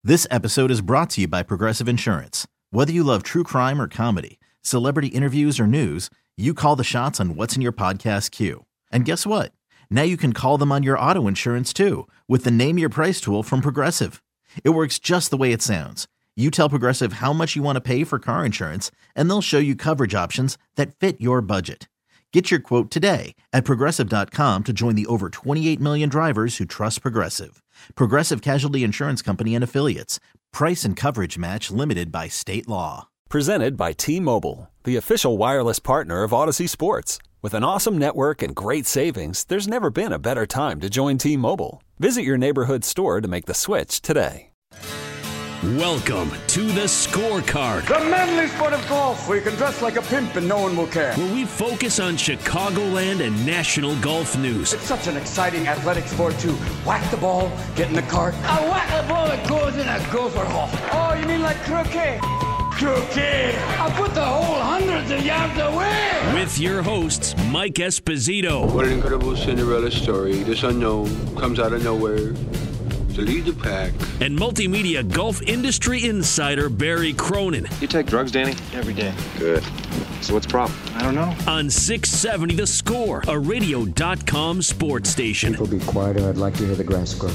This episode is brought to you by Progressive Insurance. Whether you love true crime or comedy, celebrity interviews or news, you call the shots on what's in your podcast queue. And guess what? Now you can call them on your auto insurance too with the Name Your Price tool from Progressive. It works just the way it sounds. You tell Progressive how much you want to pay for car insurance, and they'll show you coverage options that fit your budget. Get your quote today at Progressive.com to join the over 28 million drivers who trust Progressive. Progressive Casualty Insurance Company and Affiliates. Price and coverage match limited by state law. Presented by T-Mobile, the official wireless partner of Odyssey Sports. With an awesome network and great savings, there's never been a better time to join T-Mobile. Visit your neighborhood store to make the switch today. Welcome to the Scorecard, the manly sport of golf, where you can dress like a pimp and no one will care. where we focus on Chicagoland and national golf news. It's such an exciting athletic sport to whack the ball, get in the cart. I whack the ball, it goes in a gopher hole. Oh, you mean like croquet? Croquet! I put the whole hundreds of yards away! With your hosts, Mike Esposito. What an incredible Cinderella story. This unknown comes out of nowhere to lead the pack. And multimedia golf industry insider Barry Cronin. You take drugs, Danny? Every day. Good. So what's the problem? I don't know. On 670 The Score, a radio.com sports station. People be quieter. I'd like to hear the grass grow.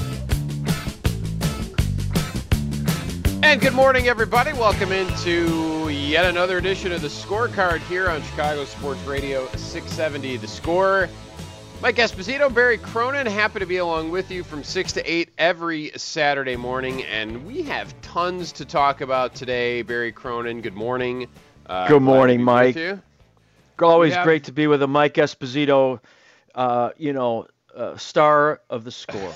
And good morning, everybody. Welcome into yet another edition of The Scorecard here on Chicago Sports Radio 670 The Score. Mike Esposito, Barry Cronin, happy to be along with you from 6 to 8 every Saturday morning. And we have tons to talk about today. Barry Cronin, good morning. Good morning, Mike. Always have... great to be with a Mike Esposito, star of The Score.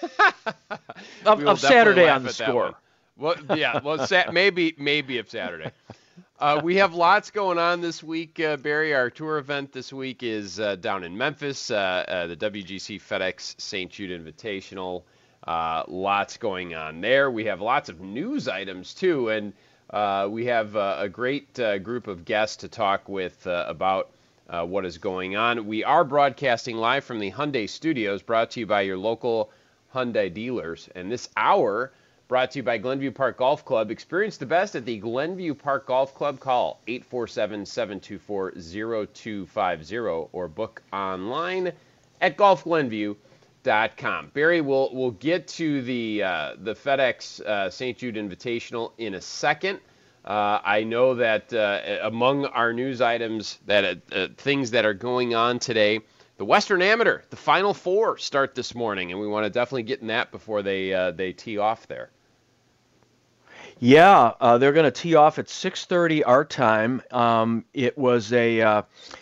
of Saturday on The Score. Well, yeah, well, maybe of Saturday. We have lots going on this week, Barry. Our tour event this week is down in Memphis, the WGC FedEx St. Jude Invitational. Lots going on there. We have lots of news items, too, and we have a great group of guests to talk with about what is going on. We are broadcasting live from the Hyundai Studios, brought to you by your local Hyundai dealers. And this hour, brought to you by Glenview Park Golf Club. Experience the best at the Glenview Park Golf Club. Call 847-724-0250 or book online at golfglenview.com. Barry, we'll get to the FedEx St. Jude Invitational in a second. I know that among our news items, that things that are going on today, the Western Amateur, the Final Four start this morning, and we want to definitely get in that before they tee off there. Yeah, they're going to tee off at 6:30 our time. It was a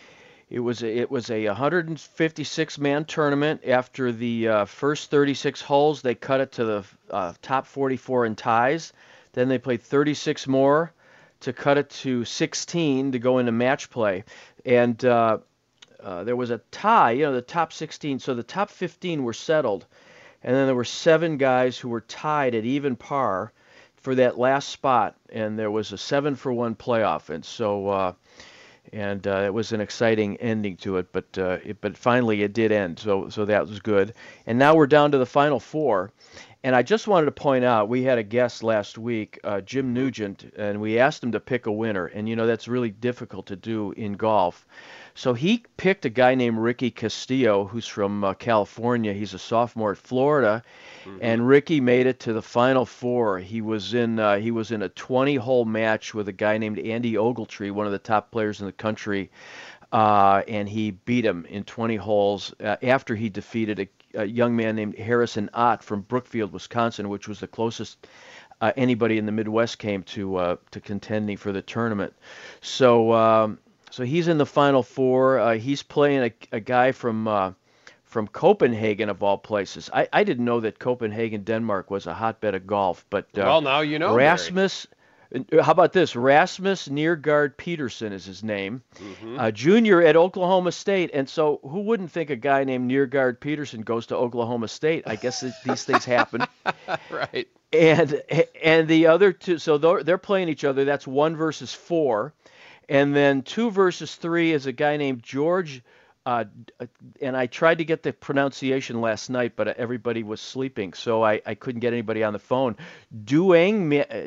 156-man tournament. After the first 36 holes, they cut it to the top 44 in ties. Then they played 36 more to cut it to 16 to go into match play. And there was a tie, the top 16. So the top 15 were settled. And then there were 7 guys who were tied at even par for that last spot. And there was a 7-for-1 playoff. And so, it was an exciting ending to it. But finally it did end. So that was good. And now we're down to the Final Four. And I just wanted to point out, we had a guest last week, Jim Nugent, and we asked him to pick a winner. And, that's really difficult to do in golf. So he picked a guy named Ricky Castillo, who's from California. He's a sophomore at Florida. Mm-hmm. And Ricky made it to the Final Four. He was in a 20-hole match with a guy named Andy Ogletree, one of the top players in the country. And he beat him in 20 holes after he defeated a young man named Harrison Ott from Brookfield, Wisconsin, which was the closest anybody in the Midwest came to contending for the tournament. So he's in the Final Four. He's playing a guy from Copenhagen, of all places. I didn't know that Copenhagen, Denmark, was a hotbed of golf. But well, now you know. Rasmus. How about this? Rasmus Niergaard Peterson is his name, junior at Oklahoma State. And so who wouldn't think a guy named Niergaard Peterson goes to Oklahoma State? I guess these things happen. Right. And the other two, so they're playing each other. That's 1 versus 4. And then 2 versus 3 is a guy named George And I tried to get the pronunciation last night, but everybody was sleeping, so I couldn't get anybody on the phone. Duangmane,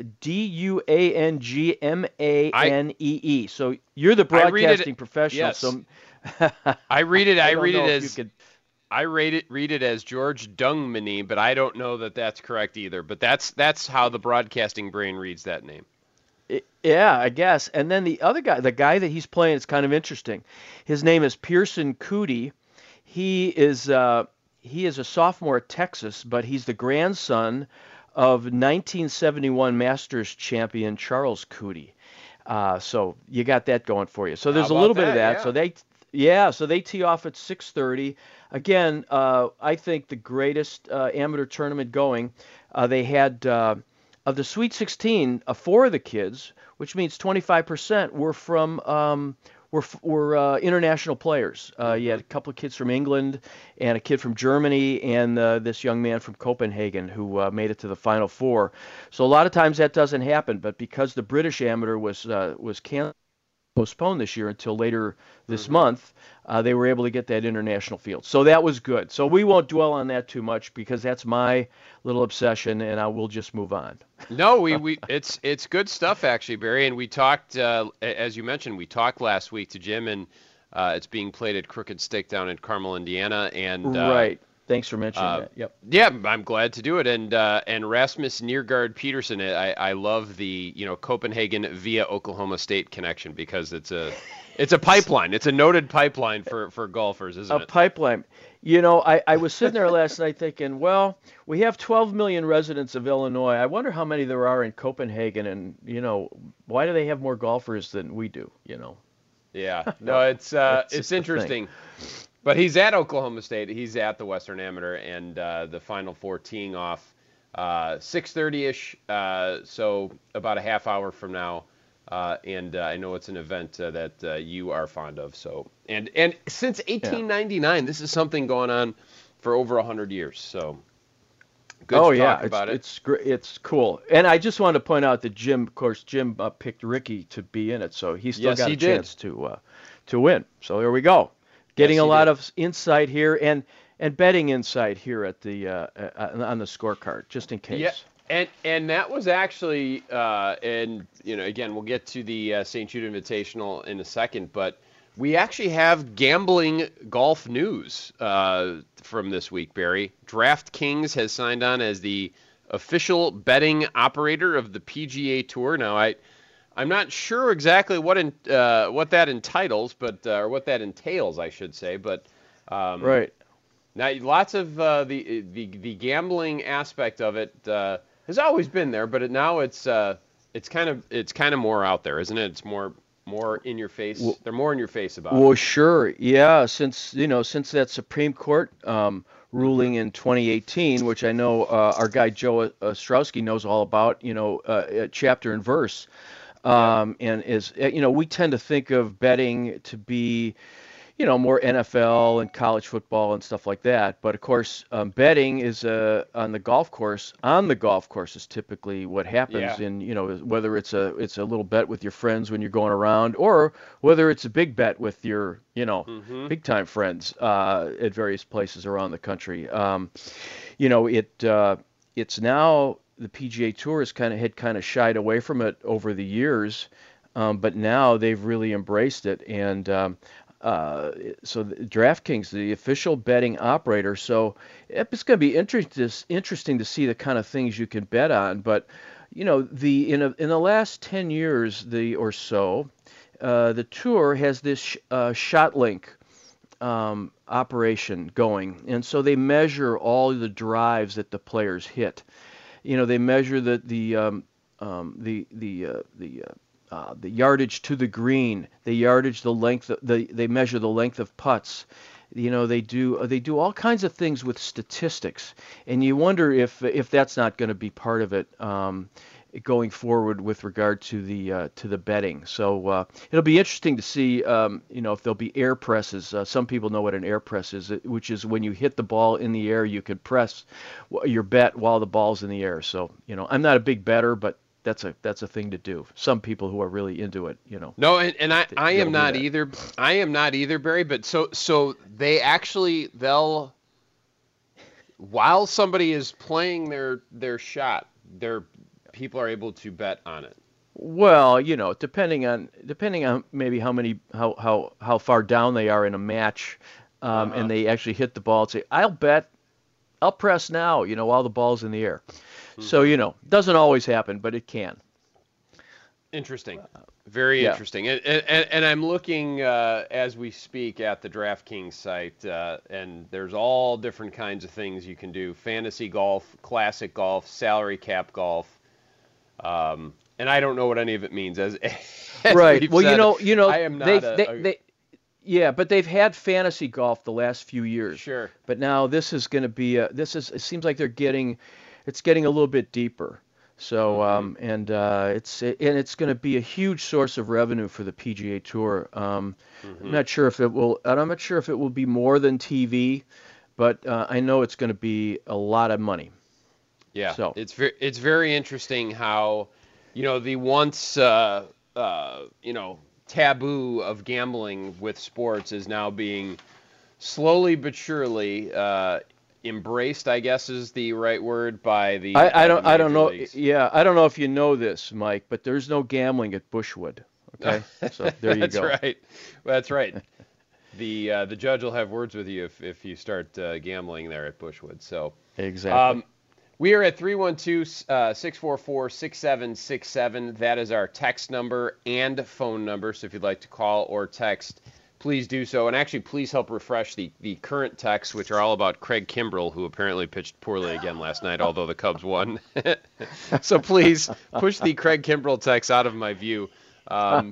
Duangmanee. So you're the broadcasting professional. Yes. So I read it. I read it as George Dungmane, but I don't know that that's correct either. But that's how the broadcasting brain reads that name. Yeah, I guess. And then the other guy, the guy that he's playing, is kind of interesting. His name is Pearson Coody. He is a sophomore at Texas, but he's the grandson of 1971 Masters champion Charles Coody. So you got that going for you. So there's a little bit of that. Yeah. So they tee off at 6:30. Again, I think the greatest amateur tournament going. They had of the Sweet 16, 4 of the kids, which means 25%, were from were international players. You had a couple of kids from England and a kid from Germany and this young man from Copenhagen who made it to the Final Four. So a lot of times that doesn't happen, but because the British Amateur was postponed this year until later this month, they were able to get that international field. So that was good. So we won't dwell on that too much because that's my little obsession, and I will just move on. No, it's good stuff actually, Barry. And we talked, as you mentioned, we talked last week to Jim, and it's being played at Crooked Stick down in Carmel, Indiana. And right. Thanks for mentioning that. Yep. Yeah, I'm glad to do it. And Rasmus Nergard Peterson, I love the Copenhagen via Oklahoma State connection because it's a pipeline. It's a noted pipeline for golfers, isn't it? A pipeline. I was sitting there last night thinking, well, we have 12 million residents of Illinois. I wonder how many there are in Copenhagen, and why do they have more golfers than we do? Yeah. No, it's interesting. But he's at Oklahoma State. He's at the Western Amateur, and the Final Four teeing off 6:30-ish, so about a half hour from now. And I know it's an event that you are fond of. So and since 1899, this is something going on for over 100 years. So good to talk about it. It's cool. And I just wanted to point out that Jim picked Ricky to be in it, so he still got a chance to win. So there we go. Getting a lot of insight here and betting insight here at the on the scorecard, just in case. Yeah, and that was actually again we'll get to the St. Jude Invitational in a second, but we actually have gambling golf news from this week, Barry. DraftKings has signed on as the official betting operator of the PGA Tour. Now I'm not sure exactly what that entitles, but or what that entails, I should say. But right now, lots of the gambling aspect of it has always been there, but now it's kind of more out there, isn't it? It's more in your face. They're more in your face about it. Well, sure, yeah. Since that Supreme Court ruling in 2018, which I know our guy Joe Ostrowski knows all about, chapter and verse. And we tend to think of betting to be, more NFL and college football and stuff like that. But of course, betting is on the golf course. On the golf course is typically what happens in, whether it's a little bet with your friends when you're going around, or whether it's a big bet with your, big time friends at various places around the country. It's now. The PGA Tour had kind of shied away from it over the years, but now they've really embraced it. And so DraftKings, the official betting operator, so it's going to be interesting to see the kind of things you can bet on. But in the last 10 years or so, the Tour has this ShotLink operation going, and so they measure all the drives that the players hit. They measure the yardage to the green, the yardage, the length. They measure the length of putts. They do all kinds of things with statistics, and you wonder if that's not going to be part of it going forward with regard to the betting. So it'll be interesting to see, if there'll be air presses. Some people know what an air press is, which is when you hit the ball in the air, you can press your bet while the ball's in the air. So, I'm not a big bettor, but that's a thing to do. Some people who are really into it, No, and I am not either. I am not either, Barry. But so they actually while somebody is playing their shot, people are able to bet on it. Well, depending on maybe how far down they are in a match, and they actually hit the ball and say, I'll press now, while the ball's in the air. So, doesn't always happen, but it can. Interesting. Very interesting. And I'm looking as we speak at the DraftKings site, and there's all different kinds of things you can do. Fantasy golf, classic golf, salary cap golf. And I don't know what any of it means. As right. Well, said, I am not yeah, but they've had fantasy golf the last few years. Sure. But now this is going to be it seems like it's getting a little bit deeper. So it's going to be a huge source of revenue for the PGA Tour. I'm not sure if it will be more than TV, but I know it's going to be a lot of money. Yeah. So it's very interesting how, the once taboo of gambling with sports is now being slowly but surely embraced, I guess is the right word, by the I don't know. leagues. Yeah, I don't know if you know this, Mike, but there's no gambling at Bushwood. Okay, so there you go. That's right. That's right. The judge will have words with you if you start gambling there at Bushwood. So exactly. We are at 312-644-6767. That is our text number and phone number. So if you'd like to call or text, please do so. And actually, please help refresh the current texts, which are all about Craig Kimbrell, who apparently pitched poorly again last night, although the Cubs won. So please push the Craig Kimbrell text out of my view, and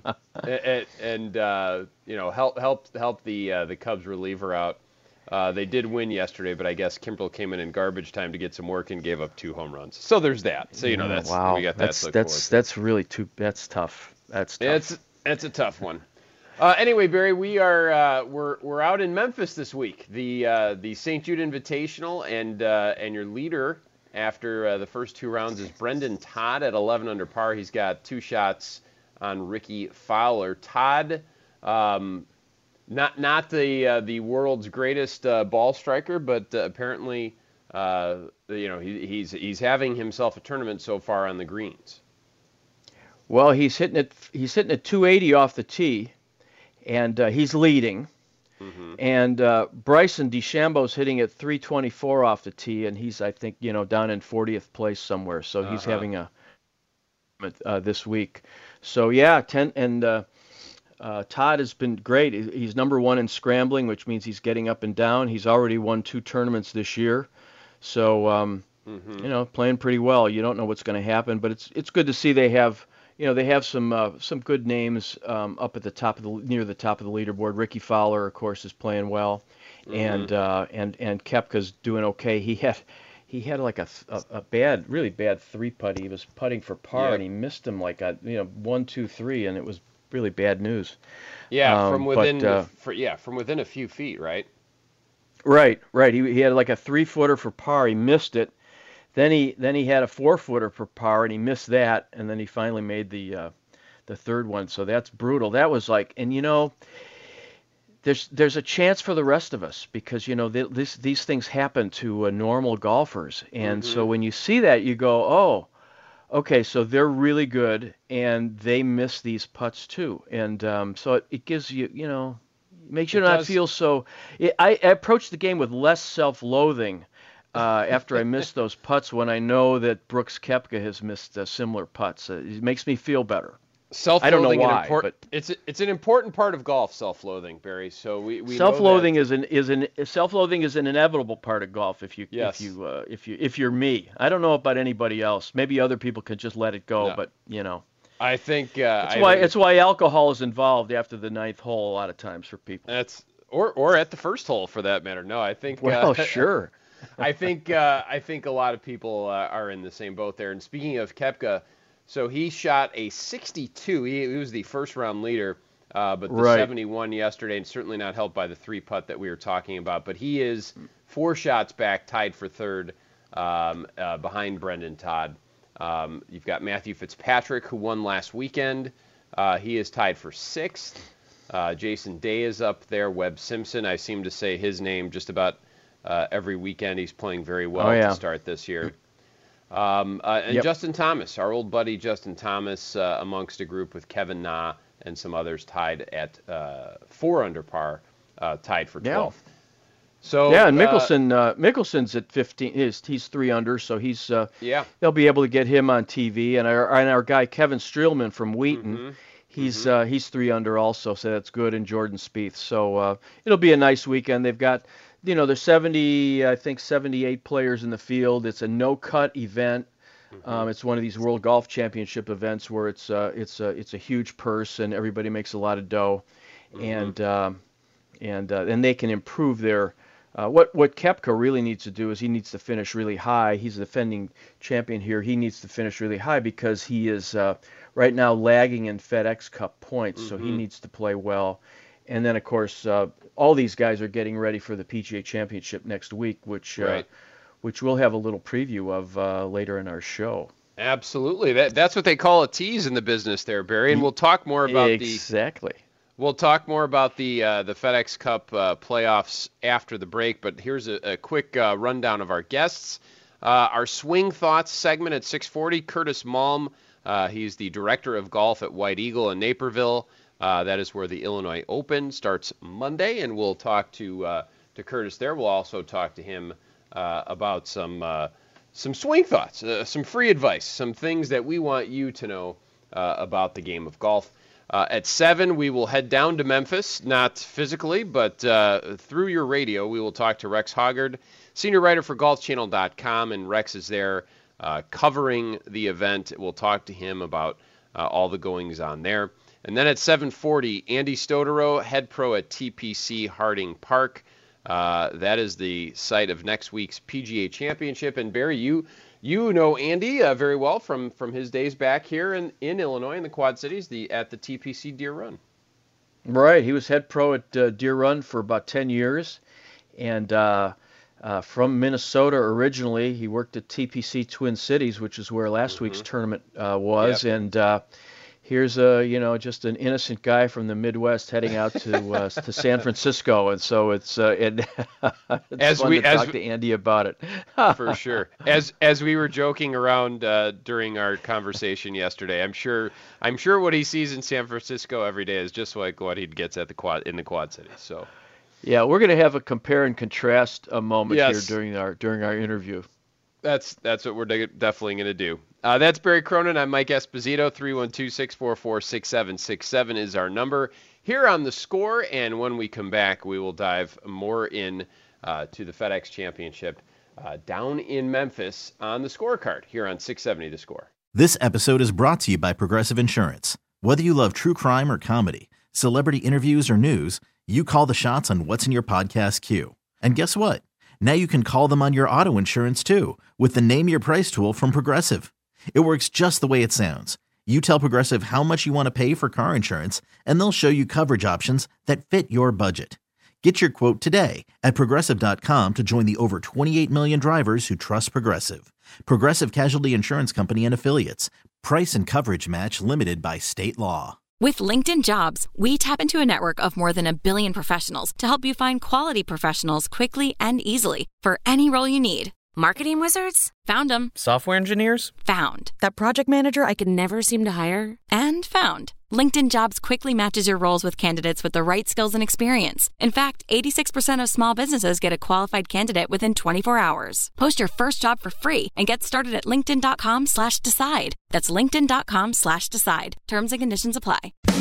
help the Cubs reliever out. They did win yesterday, but I guess Kimbrell came in garbage time to get some work and gave up 2 home runs. So there's that. So that's wow. We got that. That's tough. That's a tough one. Anyway, Barry, we're out in Memphis this week. The St. Jude Invitational, and your leader after the first 2 rounds is Brendan Todd at 11 under par. He's got 2 shots on Ricky Fowler. Todd. Not the world's greatest ball striker, but apparently, he's having himself a tournament so far on the greens. Well, he's hitting it 280 off the tee, and he's leading. Mm-hmm. And Bryson DeChambeau's hitting at 324 off the tee, and he's, I think, down in 40th place somewhere. So he's having a this week. So yeah, Todd has been great. He's number 1 in scrambling, which means he's getting up and down. He's already won 2 tournaments this year, so playing pretty well. You don't know what's going to happen, but it's good to see they have some good names up at the top near the top of the leaderboard. Ricky Fowler, of course, is playing well, and Koepka's doing okay. He had like a really bad 3-putt. He was putting for par and he missed him like 1, 2, 3, and it was really bad news. Yeah, from within a few feet, right? Right. He had like a 3-footer for par. He missed it. Then he had a 4-footer for par, and he missed that. And then he finally made the third one. So that's brutal. That was like, and there's a chance for the rest of us because these things happen to normal golfers, and so when you see that, you go, oh. Okay, so they're really good, and they miss these putts too, and so it gives you, makes you not feel so. I approach the game with less self-loathing after I miss those putts when I know that Brooks Koepka has missed similar putts. It makes me feel better. I don't know why, but it's an important part of golf. Self-loathing, Barry. So we self-loathing is an inevitable part of golf. If you're me, I don't know about anybody else. Maybe other people can just let it go, but I think it's why alcohol is involved after the 9th hole a lot of times for people. That's or at the first hole for that matter. No, I think. Well, sure. I think a lot of people are in the same boat there. And speaking of Koepka. So he shot a 62. He was the first-round leader, but the 71 yesterday, and certainly not helped by the 3-putt that we were talking about. But he is 4 shots back, tied for third, behind Brendan Todd. You've got Matthew Fitzpatrick, who won last weekend. He is tied for 6th. Jason Day is up there. Webb Simpson, I seem to say his name just about every weekend. He's playing very well to start this year. And Justin Thomas, our old buddy Justin Thomas, amongst a group with Kevin Na and some others tied at 4 under par, tied for 12th. So and Mickelson's at 15. He's 3 under, so he's they'll be able to get him on TV. And our guy Kevin Streelman from Wheaton, he's 3 under also, so that's good. And Jordan Spieth, so it'll be a nice weekend. They've got, there's 78 players in the field. It's a no-cut event. It's one of these World Golf Championship events where it's a huge purse and everybody makes a lot of dough, and they can improve their. What Koepka really needs to do is he needs to finish really high. He's the defending champion here. He needs to finish really high because he is right now lagging in FedEx Cup points, so he needs to play well. And then, of course, all these guys are getting ready for the PGA Championship next week, which we'll have a little preview of later in our show. Absolutely. That's what they call a tease in the business there, Barry. And we'll talk more about We'll talk more about the FedEx Cup playoffs after the break, but here's a quick rundown of our guests. Our Swing Thoughts segment at 6:40, Curtis Malm. He's the director of golf at White Eagle in Naperville. That is where the Illinois Open starts Monday, and we'll talk to Curtis there. We'll also talk to him about some swing thoughts, some free advice, some things that we want you to know about the game of golf. At 7, we will head down to Memphis, not physically, but through your radio. We will talk to Rex Hoggard, senior writer for GolfChannel.com, and Rex is there covering the event. We'll talk to him about all the goings-on there. And then at 7:40, Andy Stodero, head pro at TPC Harding Park. That is the site of next week's PGA Championship. And Barry, you know Andy very well from his days back here in Illinois in the Quad Cities at the TPC Deer Run. Right. He was head pro at Deer Run for about 10 years. And from Minnesota originally. He worked at TPC Twin Cities, which is where last week's tournament was. Yep. And here's just an innocent guy from the Midwest heading out to San Francisco, and so it's fun to talk to Andy about it. For sure. As we were joking around during our conversation yesterday, I'm sure what he sees in San Francisco every day is just like what he gets at in the Quad Cities. So. Yeah, we're going to have a compare and contrast moment here during our interview. That's what we're definitely going to do. That's Barry Cronin. I'm Mike Esposito. 312-644-6767 is our number here on The Score. And when we come back, we will dive more in to the FedEx Championship down in Memphis on the scorecard here on 670 The Score. This episode is brought to you by Progressive Insurance. Whether you love true crime or comedy, celebrity interviews or news, you call the shots on what's in your podcast queue. And guess what? Now you can call them on your auto insurance too with the Name Your Price tool from Progressive. It works just the way it sounds. You tell Progressive how much you want to pay for car insurance, and they'll show you coverage options that fit your budget. Get your quote today at Progressive.com to join the over 28 million drivers who trust Progressive. Progressive Casualty Insurance Company and Affiliates. Price and coverage match limited by state law. With LinkedIn Jobs, we tap into a network of more than 1 billion professionals to help you find quality professionals quickly and easily for any role you need. Marketing wizards? Found them. Software engineers? Found. That project manager I could never seem to hire? And found. LinkedIn Jobs quickly matches your roles with candidates with the right skills and experience. In fact, 86% of small businesses get a qualified candidate within 24 hours. Post your first job for free and get started at linkedin.com/decide. That's linkedin.com/decide. Terms and conditions apply.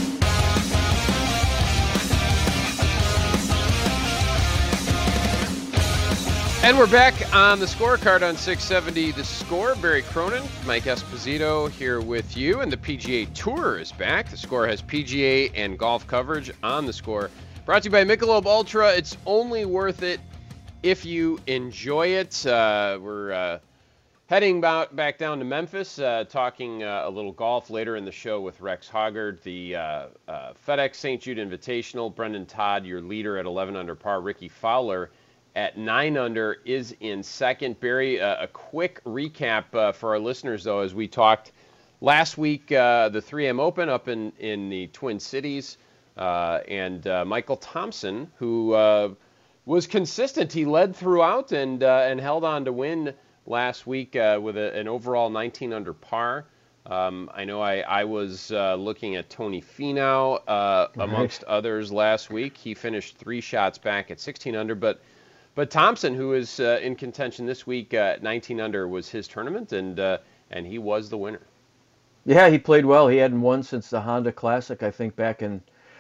And we're back on the scorecard on 670 The Score. Barry Cronin, Mike Esposito here with you, and the PGA Tour is back. The Score has PGA and golf coverage on the Score. Brought to you by Michelob Ultra. It's only worth it if you enjoy it. We're heading back down to Memphis, talking a little golf later in the show with Rex Hoggard, the FedEx St. Jude Invitational. Brendan Todd, your leader at 11 under par. Ricky Fowler at 9 under is in second. Barry, a quick recap for our listeners, though, as we talked last week, the 3M Open up in the Twin Cities, and Michael Thompson, who was consistent. He led throughout and held on to win last week with an overall 19 under par. I know I was looking at Tony Finau amongst others last week. He finished 3 shots back at 16 under, but Thompson, who is in contention this week at 19 under, was his tournament, and he was the winner. Yeah, he played well. He hadn't won since the Honda Classic, I think, back in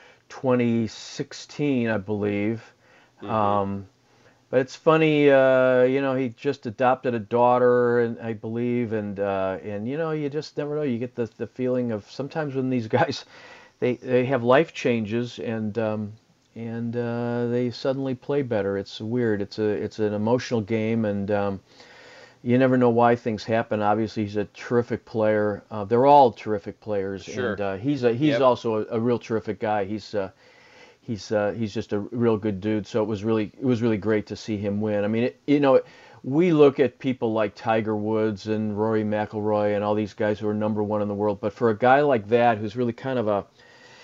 2016, I believe. Mm-hmm. But it's funny, he just adopted a daughter, and I believe, and you just never know. You get the feeling of sometimes when these guys, they have life changes, and they suddenly play better. It's weird. It's an emotional game, and you never know why things happen. Obviously, he's a terrific player. They're all terrific players, sure. And he's also a real terrific guy. He's just a real good dude. So it was really great to see him win. I mean, we look at people like Tiger Woods and Rory McIlroy and all these guys who are number one in the world, but for a guy like that who's really kind of a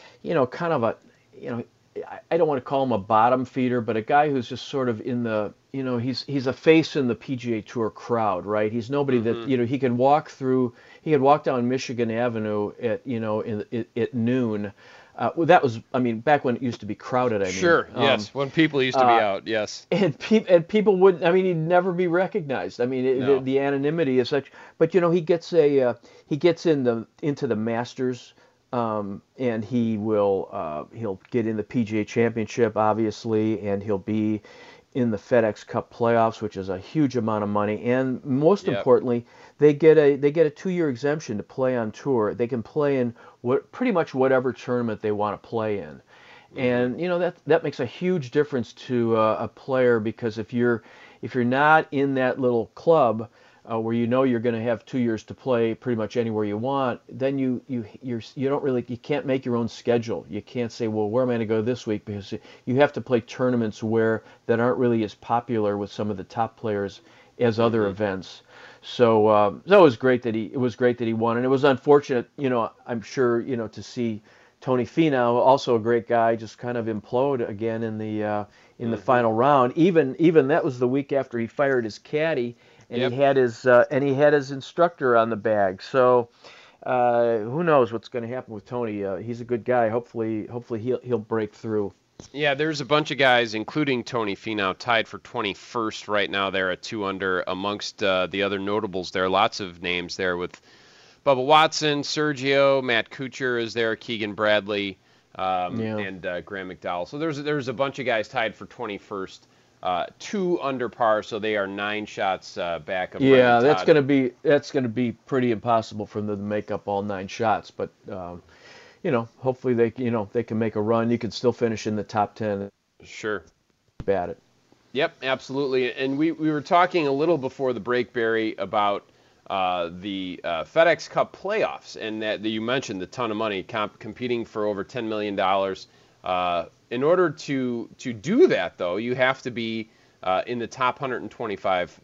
I don't want to call him a bottom feeder, but a guy who's just sort of in the, he's a face in the PGA Tour crowd, right? He's nobody that, he can walk down Michigan Avenue at noon. That was, back when it used to be crowded, Sure, yes, when people used to be out, yes. And people wouldn't, he'd never be recognized. No. The anonymity is such, but he gets into the Masters. And he'll get in the PGA Championship, obviously, and he'll be in the FedEx Cup playoffs, which is a huge amount of money. And most importantly, they get a 2-year exemption to play on tour. They can play in pretty much whatever tournament they want to play in. And that makes a huge difference to a player, because if you're not in that little club where you're going to have 2 years to play pretty much anywhere you want, then you can't make your own schedule. You can't say, well, where am I going to go this week? Because you have to play tournaments that aren't really as popular with some of the top players as other events. So it was great that he won, and it was unfortunate, I'm sure, to see Tony Finau, also a great guy, just kind of implode again in the final round. Even that was the week after he fired his caddy. And he had his instructor on the bag. So who knows what's going to happen with Tony? He's a good guy. Hopefully he'll break through. Yeah, there's a bunch of guys, including Tony Finau, tied for 21st right now. They're at 2 under. Amongst the other notables, there are lots of names there with Bubba Watson, Sergio, Matt Kuchar is there, Keegan Bradley, and Graham McDowell. So there's a bunch of guys tied for 21st. 2 under par, so they are 9 shots back of Brendan Todd. That's gonna be pretty impossible for them to make up all 9 shots. But hopefully they can make a run. You can still finish in the top 10. Sure. At it. Yep, absolutely. And we were talking a little before the break, Barry, about the FedEx Cup playoffs, and that you mentioned the ton of money competing for over $10 million. In order to do that, though, you have to be in the top 125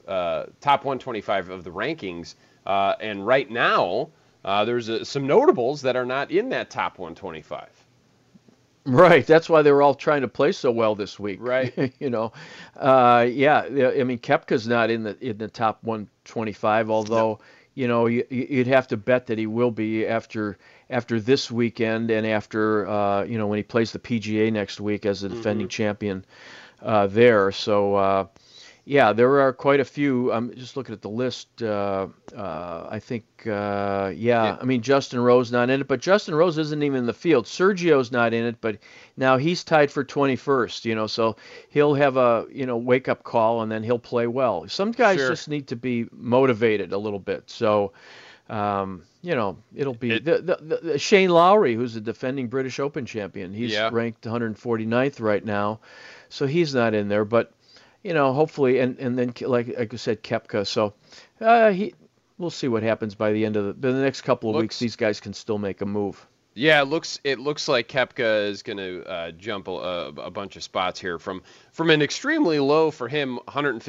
of the rankings. And right now, there's some notables that are not in that top 125. Right. That's why they were all trying to play so well this week. Right. Koepka's not in the top 125, although you'd have to bet that he will be after this weekend and after when he plays the PGA next week as the defending champion there. So there are quite a few. I'm just looking at the list. I think Justin Rose not in it, but Justin Rose isn't even in the field. Sergio's not in it, but now he's tied for 21st. So he'll have a wake up call, and then he'll play well. Some guys just need to be motivated a little bit. So. It'll be the Shane Lowry, who's the defending British Open champion. He's ranked 149th right now, so he's not in there. But hopefully, and then like I said, Koepka. So we'll see what happens by the end of the next couple of weeks. These guys can still make a move. Yeah, it looks like Koepka is going to jump a bunch of spots here from an extremely low for him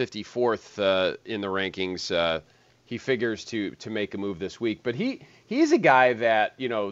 154th in the rankings. He figures to make a move this week, but he's a guy that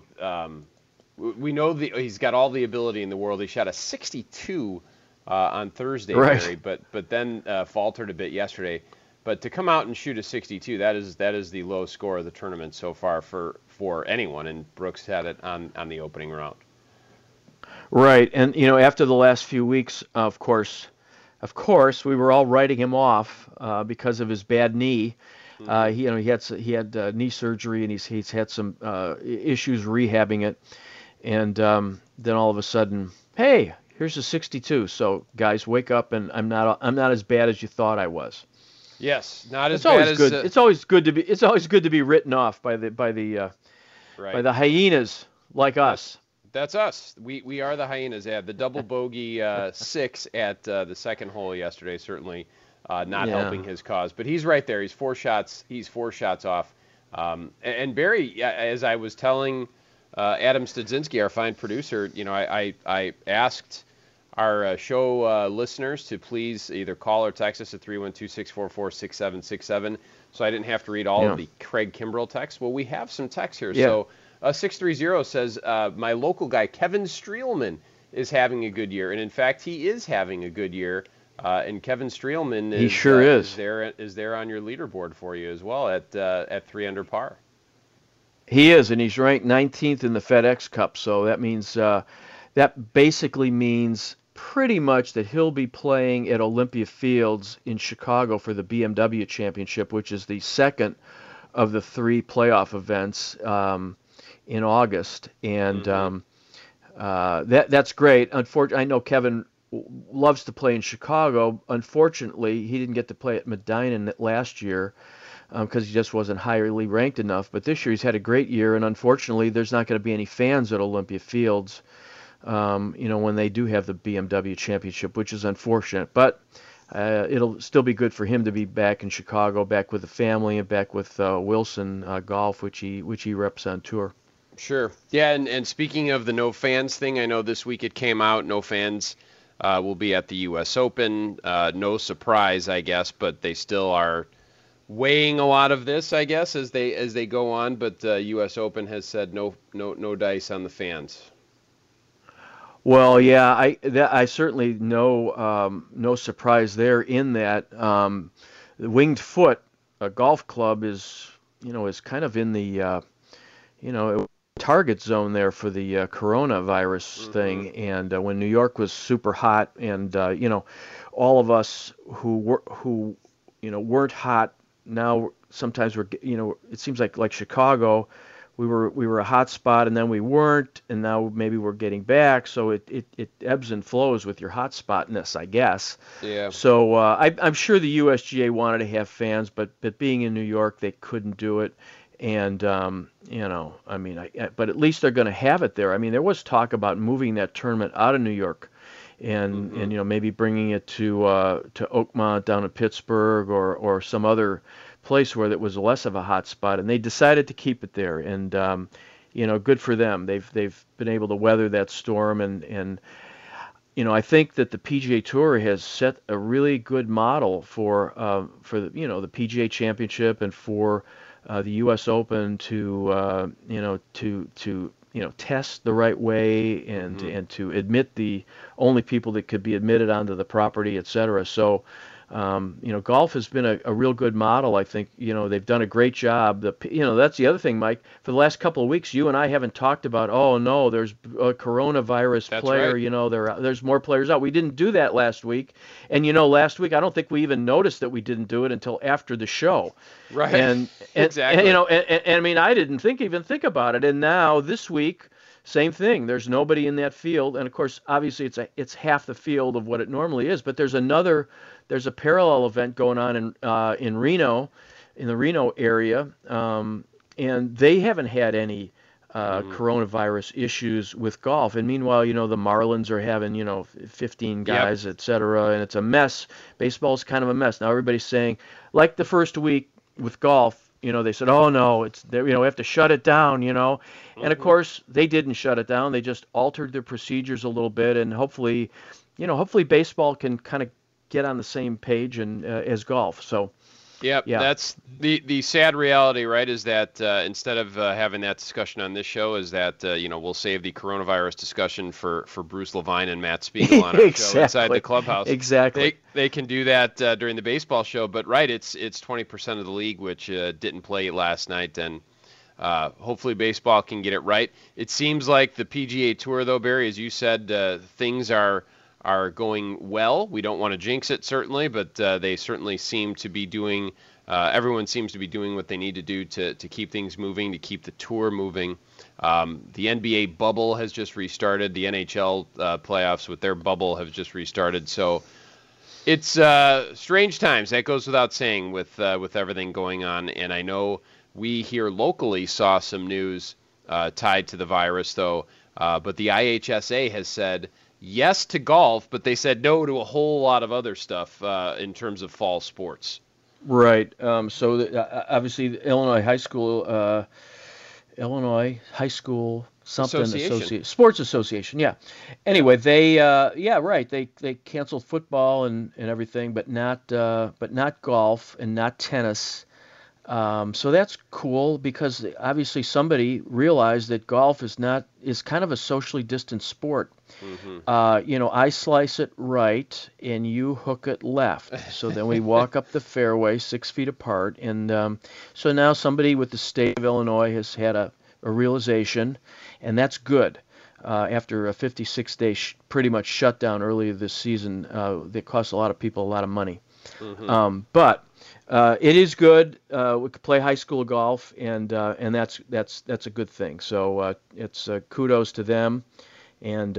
we know he's got all the ability in the world. He shot a 62 on Thursday, right. Barry, but then faltered a bit yesterday. But to come out and shoot a 62, that is the low score of the tournament so far for anyone, and Brooks had it on the opening round. Right, and after the last few weeks, of course, we were all writing him off because of his bad knee. Mm-hmm. He had knee surgery, and he's had some issues rehabbing it, and then all of a sudden, hey, here's a 62. So guys, wake up, and I'm not as bad as you thought I was. Yes, not as bad as. It's always good to be written off by the hyenas like us. That's us. We are the hyenas. Yeah, the double bogey 6 at the second hole yesterday certainly not helping his cause. But he's right there. He's 4 shots. He's 4 shots off. And Barry, as I was telling Adam Studzinski, our fine producer, I asked our show listeners to please either call or text us at 312-644-6767, so I didn't have to read all of the Craig Kimbrell texts. Well, we have some texts here. Yeah. So 630 says, my local guy, Kevin Streelman, is having a good year. And, in fact, he is having a good year. And Kevin Streelman is, he sure is there on your leaderboard for you as well at 3 under par. He is, and he's ranked 19th in the FedEx Cup. So that means that basically means pretty much that he'll be playing at Olympia Fields in Chicago for the BMW Championship, which is the second of the 3 playoff events in August. And that's great. Unfortunately, I know Kevin loves to play in Chicago. Unfortunately, he didn't get to play at Medina last year because he just wasn't highly ranked enough. But this year he's had a great year, and unfortunately there's not going to be any fans at Olympia Fields when they do have the BMW Championship, which is unfortunate. But it'll still be good for him to be back in Chicago, back with the family, and back with Wilson Golf, which he reps on tour. Sure. Yeah, and speaking of the no fans thing, I know this week it came out, no fans will be at the U.S. Open. No surprise, I guess, but they still are weighing a lot of this, I guess, as they go on. But U.S. Open has said no dice on the fans. Well, yeah, I certainly no surprise there in that the Winged Foot Golf Club is kind of in the target zone there for the coronavirus thing. And when New York was super hot, and all of us who weren't hot now sometimes we're it seems like Chicago. We were a hot spot, and then we weren't, and now maybe we're getting back. So it ebbs and flows with your hot spotness, I guess. Yeah. So I'm sure the USGA wanted to have fans, but being in New York, they couldn't do it. And but at least they're going to have it there. I mean, there was talk about moving that tournament out of New York, and maybe bringing it to Oakmont down in Pittsburgh or some other place where it was less of a hot spot, and they decided to keep it there. And good for them. They've been able to weather that storm, and I think that the PGA Tour has set a really good model for the PGA Championship and for the U.S. Open to test the right way and to admit the only people that could be admitted onto the property, et cetera. So golf has been a real good model. I think, they've done a great job. That's the other thing, Mike. For the last couple of weeks, you and I haven't talked about, oh, no, there's a coronavirus That's player, right. There's more players out. We didn't do that last week. And, last week, I don't think we even noticed that we didn't do it until after the show. Right. And exactly. And I mean, I didn't even think about it. And now this week, same thing. There's nobody in that field. And, of course, obviously it's half the field of what it normally is. But there's a parallel event going on in Reno, in the Reno area, and they haven't had any coronavirus issues with golf. And meanwhile, the Marlins are having 15 guys, et cetera, and it's a mess. Baseball's kind of a mess now. Everybody's saying, like the first week with golf, They said, oh no, it's there. We have to shut it down. And of course they didn't shut it down. They just altered their procedures a little bit, and hopefully baseball can kind of get on the same page and as golf. So. Yep, yeah. That's the sad reality, right, is that instead of having that discussion on this show, is that, we'll save the coronavirus discussion for Bruce Levine and Matt Spiegel on our show inside the clubhouse. Exactly. They can do that during the baseball show, but, right, it's 20% of the league, which didn't play last night, and hopefully baseball can get it right. It seems like the PGA Tour, though, Barry, as you said, things are going well. We don't want to jinx it, certainly, but they certainly seem to be doing, everyone seems to be doing what they need to do to keep things moving, to keep the tour moving. The NBA bubble has just restarted. The NHL playoffs with their bubble have just restarted. So it's strange times. That goes without saying with everything going on. And I know we here locally saw some news tied to the virus, though. But the IHSA has said yes to golf, but they said no to a whole lot of other stuff in terms of fall sports. Right. Obviously, the Illinois High School something Association. Sports Association. Yeah. Anyway, they right. They canceled football and everything, but not golf and not tennis. So that's cool because obviously somebody realized that golf is kind of a socially distant sport. Mm-hmm. I slice it right and you hook it left. So then we walk up the fairway 6 feet apart. And so now somebody with the state of Illinois has had a realization, and that's good. After a 56-day pretty much shutdown earlier this season, that cost a lot of people a lot of money. Mm-hmm. But it is good. We could play high school golf, and that's a good thing. So it's kudos to them, and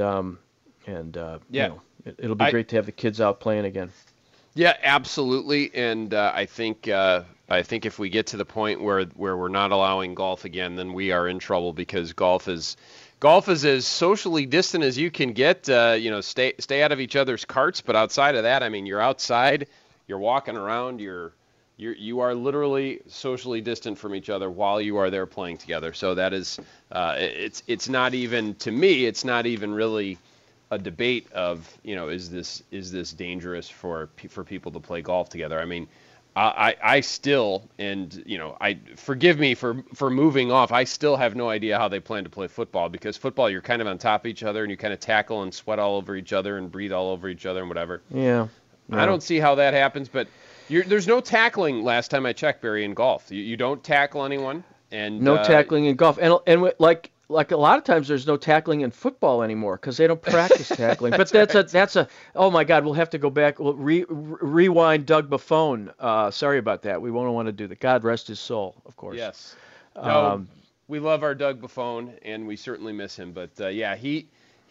it'll be great to have the kids out playing again. Yeah, absolutely. And I think if we get to the point where we're not allowing golf again, then we are in trouble because golf is as socially distant as you can get. Stay out of each other's carts, but outside of that, I mean, you're outside, you're walking around, you are literally socially distant from each other while you are there playing together. So that is, it's not even, to me, it's not even really a debate of, is this dangerous for people to play golf together? I mean, I still, and I forgive me for moving off. I still have no idea how they plan to play football, because football, you're kind of on top of each other and you kind of tackle and sweat all over each other and breathe all over each other and whatever. Yeah. I don't see how that happens, but there's no tackling last time I checked, Barry, in golf. You don't tackle anyone, and no tackling in golf, and like a lot of times there's no tackling in football anymore because they don't practice tackling. But that's a oh my God, we'll have to go back. We'll rewind Doug Buffone. Sorry about that. We won't want to do that. God rest his soul, of course. Yes. No, we love our Doug Buffone, and we certainly miss him. But he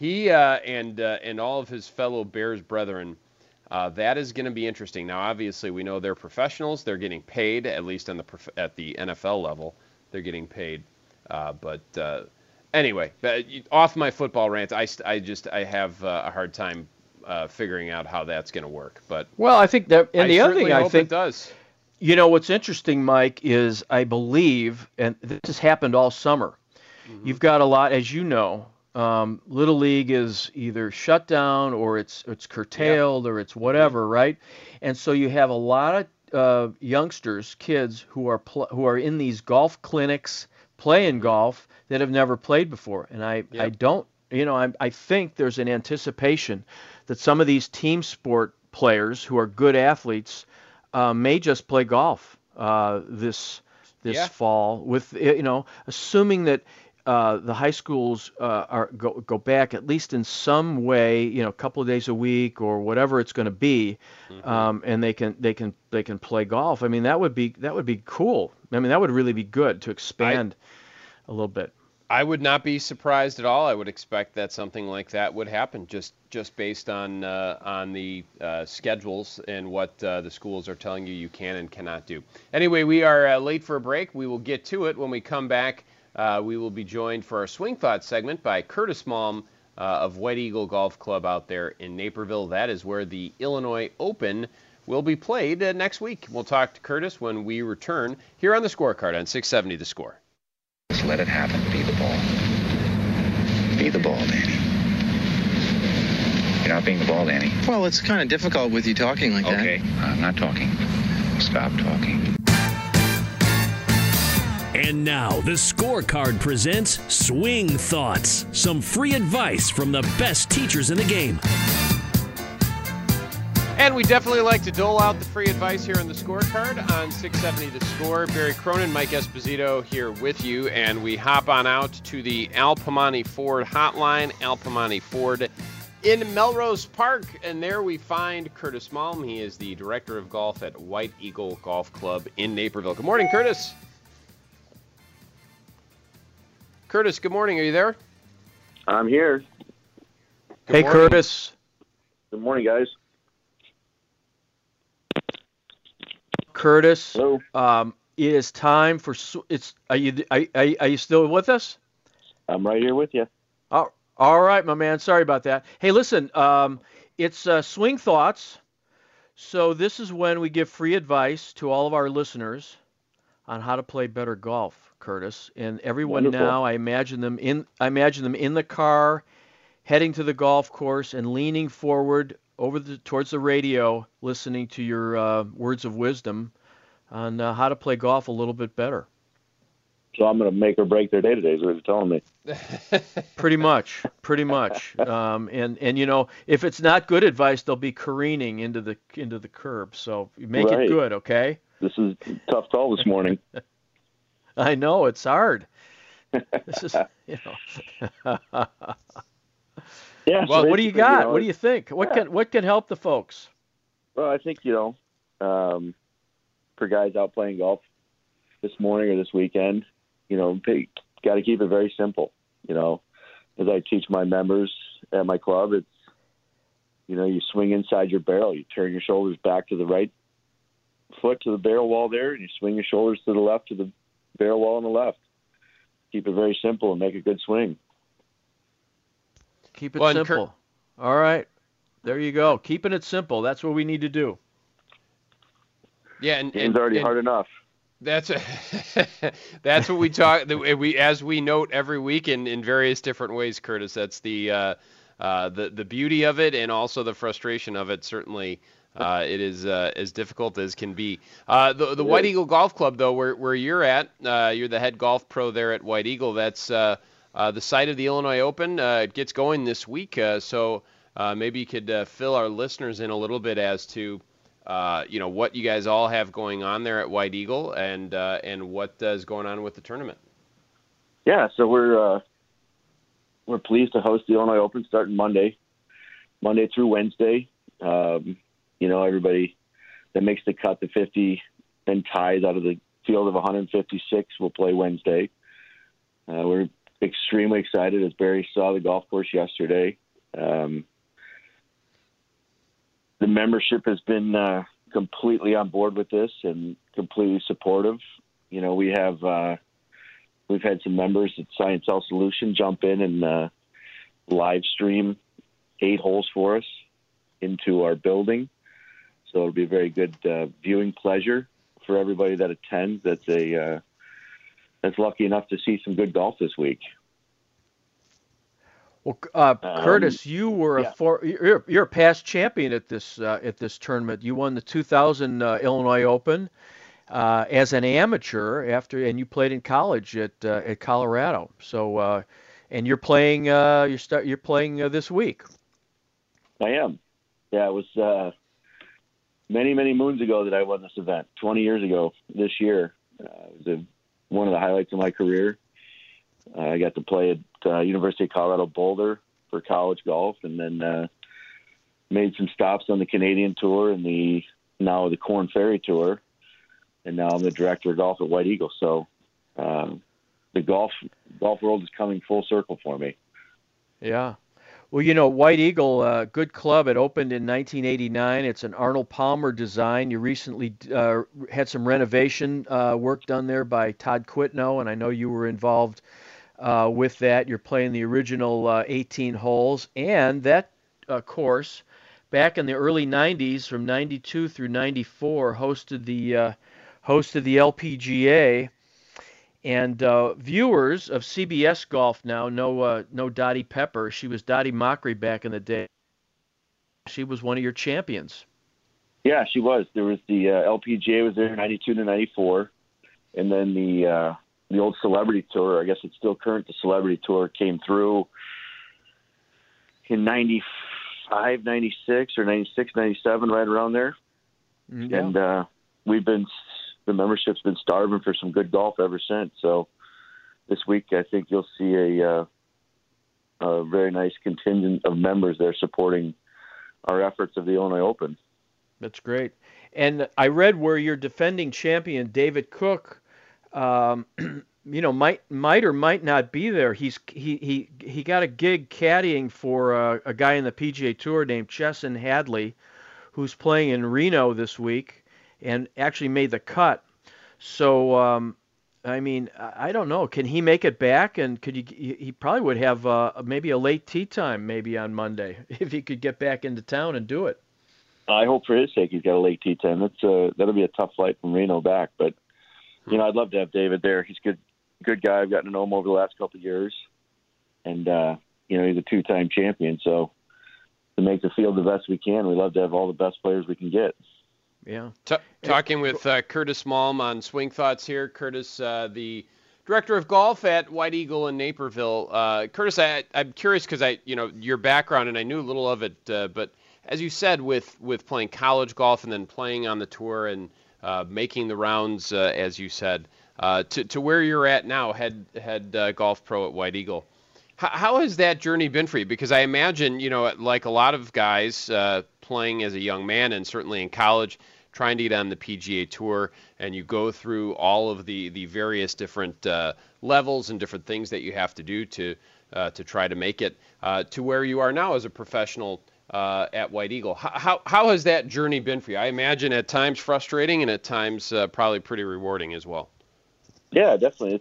and all of his fellow Bears brethren. That is going to be interesting. Now, obviously, we know they're professionals. They're getting paid, at least at the NFL level. They're getting paid. Anyway, off my football rant, I have a hard time figuring out how that's going to work. But I think that, and the other thing I think it does. What's interesting, Mike, is I believe, and this has happened all summer. Mm-hmm. You've got a lot, as you know. Little League is either shut down or it's curtailed or it's whatever, right? And so you have a lot of youngsters, kids who are in these golf clinics playing golf that have never played before. And I think there's an anticipation that some of these team sport players who are good athletes may just play golf this fall, with assuming that. The high schools go back at least in some way, a couple of days a week or whatever it's going to be, mm-hmm. And they can play golf. I mean, that would be cool. I mean, that would really be good to expand a little bit. I would not be surprised at all. I would expect that something like that would happen, just based on the schedules and what the schools are telling you can and cannot do. Anyway, we are late for a break. We will get to it when we come back. We will be joined for our Swing Thoughts segment by Curtis Malm of White Eagle Golf Club out there in Naperville. That is where the Illinois Open will be played next week. We'll talk to Curtis when we return here on the Scorecard on 670 The Score. Just let it happen. Be the ball. Be the ball, Danny. You're not being the ball, Danny. Well, it's kind of difficult with you talking like that. Okay, I'm not talking. Stop talking. And now, the Scorecard presents Swing Thoughts, some free advice from the best teachers in the game. And we definitely like to dole out the free advice here on the Scorecard on 670 The Score. Barry Cronin, Mike Esposito here with you, and we hop on out to the Al Piemonte Ford hotline, Al Piemonte Ford in Melrose Park, and there we find Curtis Malm. He is the director of golf at White Eagle Golf Club in Naperville. Good morning, Curtis. Curtis, good morning. Are you there? I'm here. Hey, Curtis. Good morning, guys. Curtis, hello. It is time for Are you still with us? I'm right here with you. All right, my man. Sorry about that. Hey, listen, it's Swing Thoughts. So this is when we give free advice to all of our listeners on how to play better golf, Curtis. And everyone Wonderful. now, I imagine them in the car, heading to the golf course and leaning forward towards the radio, listening to your words of wisdom on how to play golf a little bit better. So I'm going to make or break their day today, is what you're telling me. Pretty much. And you know, if it's not good advice, they'll be careening into the curb. So make it good, okay? This is a tough call this morning. I know, it's hard. This is, you know. Yeah. Well, so what do you got? You know, what do you think? What can help the folks? Well, I think, for guys out playing golf this morning or this weekend, they got to keep it very simple. As I teach my members at my club, it's, you swing inside your barrel. You turn your shoulders back to the right foot to the barrel wall there, and you swing your shoulders to the left to the barrel wall on the left. Keep it very simple and make a good swing. Keep it simple. All right. There you go. Keeping it simple. That's what we need to do. Yeah, and game's already hard enough. That's what we talk. As we note every week in various different ways, Curtis. That's the beauty of it, and also the frustration of it. Certainly, it is as difficult as can be. The White Eagle Golf Club, though, where you're at, you're the head golf pro there at White Eagle. That's the site of the Illinois Open. It gets going this week, so maybe you could fill our listeners in a little bit as to what you guys all have going on there at White Eagle, and what is going on with the tournament. Yeah, so we're pleased to host the Illinois Open starting Monday through Wednesday. Everybody that makes the cut, the 50 and ties out of the field of 156 will play Wednesday. We're extremely excited, as Barry saw the golf course yesterday. The membership has been completely on board with this and completely supportive. We've had some members at Science Cell Solution jump in and live stream 8 holes for us into our building. So it'll be a very good viewing pleasure for everybody that attends. That's lucky enough to see some good golf this week. Well, Curtis, you were you're a past champion at this tournament. You won the 2000 Illinois Open as an amateur and you played in college at Colorado. So, and you're playing this week. I am. Yeah, it was many moons ago that I won this event. 20 years ago this year. It was one of the highlights of my career. I got to play at University of Colorado Boulder for college golf, and then made some stops on the Canadian Tour and now the Corn Ferry Tour, and now I'm the director of golf at White Eagle. So the golf world is coming full circle for me. Yeah. Well, White Eagle, good club. It opened in 1989. It's an Arnold Palmer design. You recently had some renovation work done there by Todd Quitno, and I know you were involved with that. You're playing the original 18 holes, and that course back in the early 90s, from 92 through 94, hosted the LPGA. And viewers of CBS Golf now know Dottie Pepper. She was Dottie Mockery back in the day. She was one of your champions. Yeah, she was. There was the LPGA was there 92 to 94, and then the old Celebrity Tour, I guess it's still current, the Celebrity Tour came through in 95, 96, or 96, 97, right around there. Yeah. And the membership's been starving for some good golf ever since. So this week, I think you'll see a very nice contingent of members there supporting our efforts of the Illinois Open. That's great. And I read where your defending champion, David Cook, might or might not be there. He got a gig caddying for a guy in the PGA Tour named Chesson Hadley, who's playing in Reno this week and actually made the cut. So, I don't know. Can he make it back? And he probably would have maybe a late tee time maybe on Monday if he could get back into town and do it. I hope for his sake he's got a late tee time. That'll be a tough flight from Reno back, but I'd love to have David there. He's a good guy. I've gotten to know him over the last couple of years, and he's a two-time champion. So to make the field the best we can, we love to have all the best players we can get. Yeah. Talking with Curtis Malm on Swing Thoughts here. Curtis, the director of golf at White Eagle in Naperville. Curtis, I'm curious because your background, and I knew a little of it, but as you said, with playing college golf and then playing on the tour and making the rounds, as you said, to where you're at now, head golf pro at White Eagle. How has that journey been for you? Because I imagine, like a lot of guys playing as a young man and certainly in college, trying to get on the PGA Tour, and you go through all of the various different levels and different things that you have to do to try to make it to where you are now as a professional at White Eagle. How has that journey been for you? I imagine at times frustrating and at times probably pretty rewarding as well. Yeah, definitely.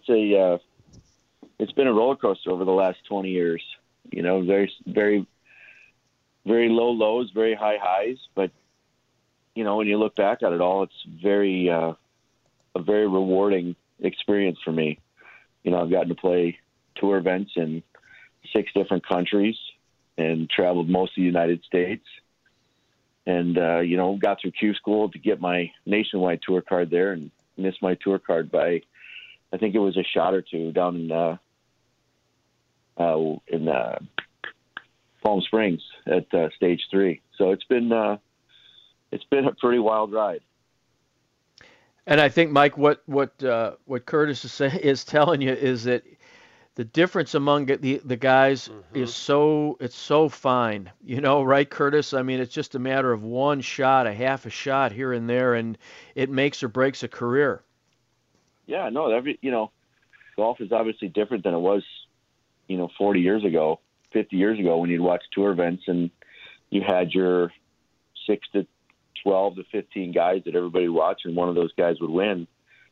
It's been a roller coaster over the last 20 years. Very, very, very low lows, very high highs. But when you look back at it all, it's a very rewarding experience for me. I've gotten to play tour events in 6 different countries and traveled most of the United States, and got through Q School to get my nationwide tour card there, and missed my tour card by, I think it was a shot or two down in Palm Springs at stage 3. So it's been a pretty wild ride. And I think, Mike, what Curtis is telling you is that the difference among the guys is so fine, right, Curtis? I mean, it's just a matter of one shot, a half a shot here and there, and it makes or breaks a career. Yeah, no, golf is obviously different than it was, 40 years ago, 50 years ago when you'd watch tour events and you had your 6 to 12 to 15 guys that everybody watched, and one of those guys would win.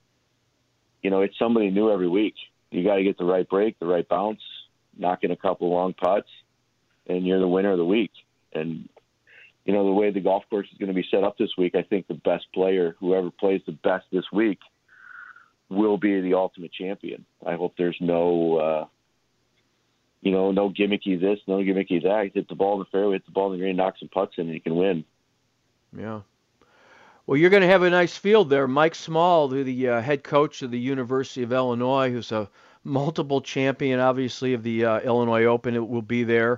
It's somebody new every week. You got to get the right break, the right bounce, knock in a couple long putts, and you're the winner of the week. And, the way the golf course is going to be set up this week, I think the best player, whoever plays the best this week, will be the ultimate champion. I hope there's no gimmicky this, no gimmicky that. Hit the ball in the fairway, hit the ball in the green, knock some putts in, and you can win. Yeah. Well, you're going to have a nice field there. Mike Small, the head coach of the University of Illinois, who's multiple champion, obviously, of the Illinois Open. It will be there,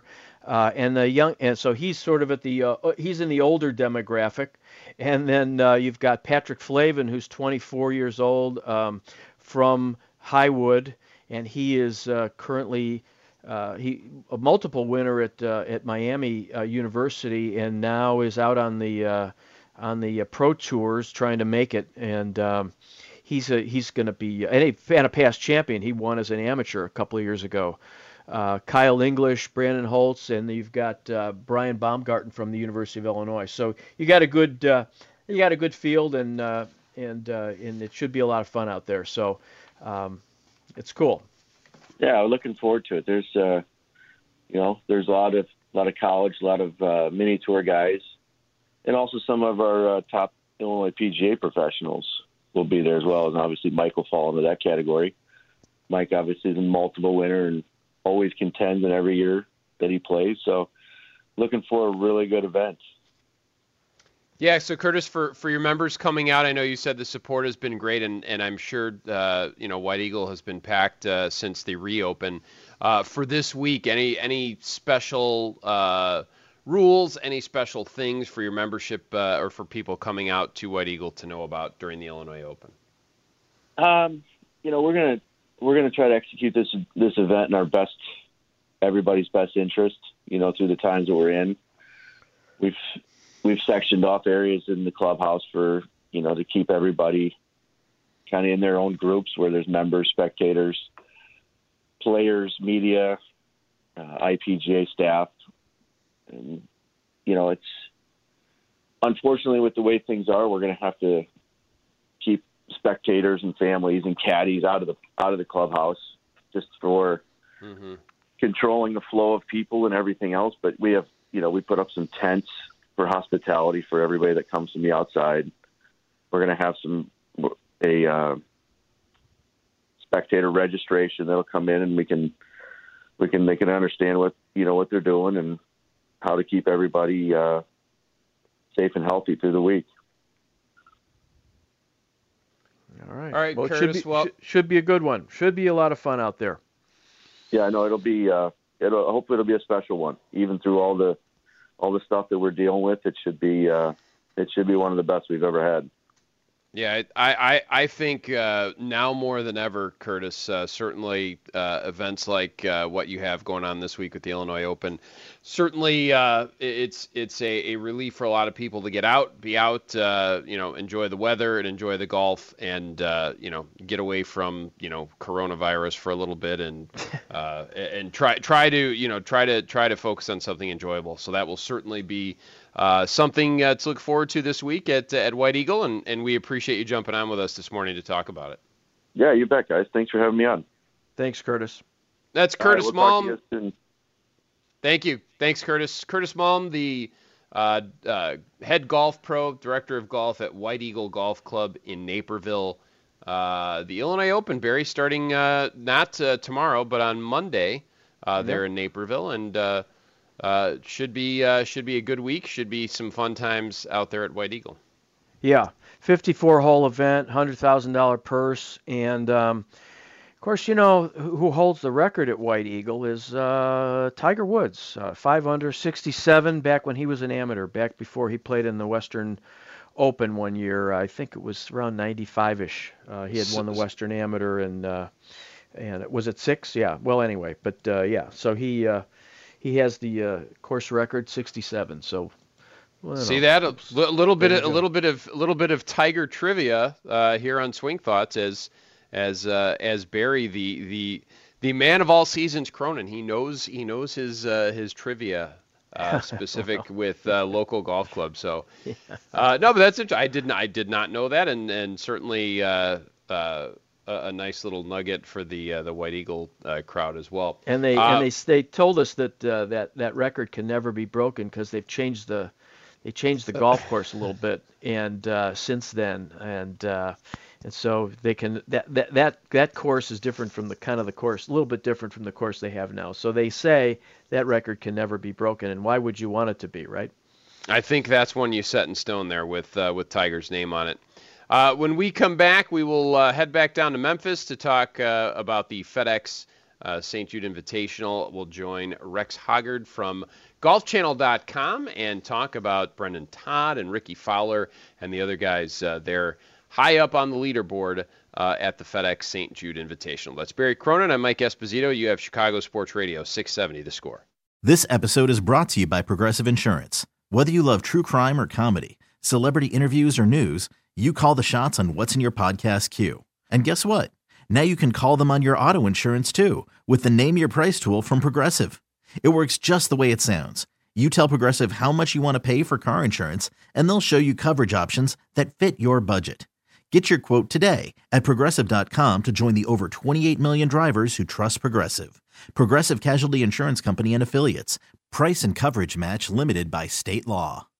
and so he's sort of at he's in the older demographic, and then you've got Patrick Flavin, who's 24 years old, from Highwood, and he is currently a multiple winner at Miami University, and now is out on the pro tours trying to make it, and he's going to be and a past champion. He won as an amateur a couple of years ago. Kyle English, Brandon Holtz, and you've got Brian Baumgarten from the University of Illinois. So you got a good field, and it should be a lot of fun out there. So it's cool. Yeah, I'm looking forward to it. There's a lot of college, a lot of mini tour guys, and also some of our top Illinois PGA professionals will be there as well. And obviously Mike will fall into that category. Mike obviously is a multiple winner and always contends in every year that he plays. So looking for a really good event. Yeah, so Curtis, for your members coming out, I know you said the support has been great, and I'm sure White Eagle has been packed since they reopen. For this week, any special rules, any special things for your membership or for people coming out to White Eagle to know about during the Illinois Open? We're gonna try to execute this event in everybody's best interest. Through the times that we're in, we've sectioned off areas in the clubhouse for, to keep everybody kind of in their own groups where there's members, spectators, players, media, IPGA staff. And, it's unfortunately with the way things are, we're going to have to keep spectators and families and caddies out of the clubhouse just for controlling the flow of people and everything else. But we have, we put up some tents for hospitality for everybody that comes from the outside. We're going to have a spectator registration that'll come in, and we can understand what they're doing and how to keep everybody safe and healthy through the week. All right. All right, well, Curtis. Should be a good one. Should be a lot of fun out there. Yeah, no, it'll be. Hopefully, it'll be a special one. Even through all the stuff that we're dealing with, it should be one of the best we've ever had. Yeah, I think now more than ever, Curtis, certainly events like what you have going on this week with the Illinois Open, certainly it's a relief for a lot of people to get out, be out, enjoy the weather and enjoy the golf, and get away from coronavirus for a little bit, and try to focus on something enjoyable. So that will certainly be something to look forward to this week at White Eagle, and we appreciate you jumping on with us this morning to talk about it. Yeah, you bet, guys. Thanks for having me on. Thanks, Curtis. That's Curtis Malm. Thank you. Thanks, Curtis. Curtis Malm, the head golf pro, director of golf at White Eagle Golf Club in Naperville. The Illinois Open, Barry, starting not tomorrow, but on Monday there in Naperville, and should be a good week. Should be some fun times out there at White Eagle. Yeah, 54-hole event, $100,000 purse, and of course, who holds the record at White Eagle is Tiger Woods, 5 under, 67 back when he was an amateur, back before he played in the Western Open one year. I think it was around 95-ish. He had won the Western Amateur, and was it 6? Yeah. Well, anyway, but yeah. So he has the course record, 67. So. Well, see that a little bit of Tiger trivia here on Swing Thoughts as Barry, the man of all seasons, Cronin. He knows his trivia specific with local golf clubs. So no, but that's interesting. I did not know that, and certainly a nice little nugget for the White Eagle crowd as well. And they told us that that record can never be broken because they've changed the golf course a little bit, and since then, and so they can that course is different from the kind of the course, a little bit different from the course they have now. So they say that record can never be broken, and why would you want it to be, right? I think that's one you set in stone there with Tiger's name on it. When we come back, we will head back down to Memphis to talk about the FedEx St. Jude Invitational. We'll join Rex Hoggard from GolfChannel.com and talk about Brendan Todd and Ricky Fowler and the other guys there high up on the leaderboard at the FedEx St. Jude Invitational. That's Barry Cronin. I'm Mike Esposito. You have Chicago Sports Radio 670 The Score. This episode is brought to you by Progressive Insurance. Whether you love true crime or comedy, celebrity interviews or news, you call the shots on what's in your podcast queue. And guess what? Now you can call them on your auto insurance too with the Name Your Price tool from Progressive. It works just the way it sounds. You tell Progressive how much you want to pay for car insurance, and they'll show you coverage options that fit your budget. Get your quote today at Progressive.com to join the over 28 million drivers who trust Progressive. Progressive Casualty Insurance Company and Affiliates. Price and coverage match limited by state law.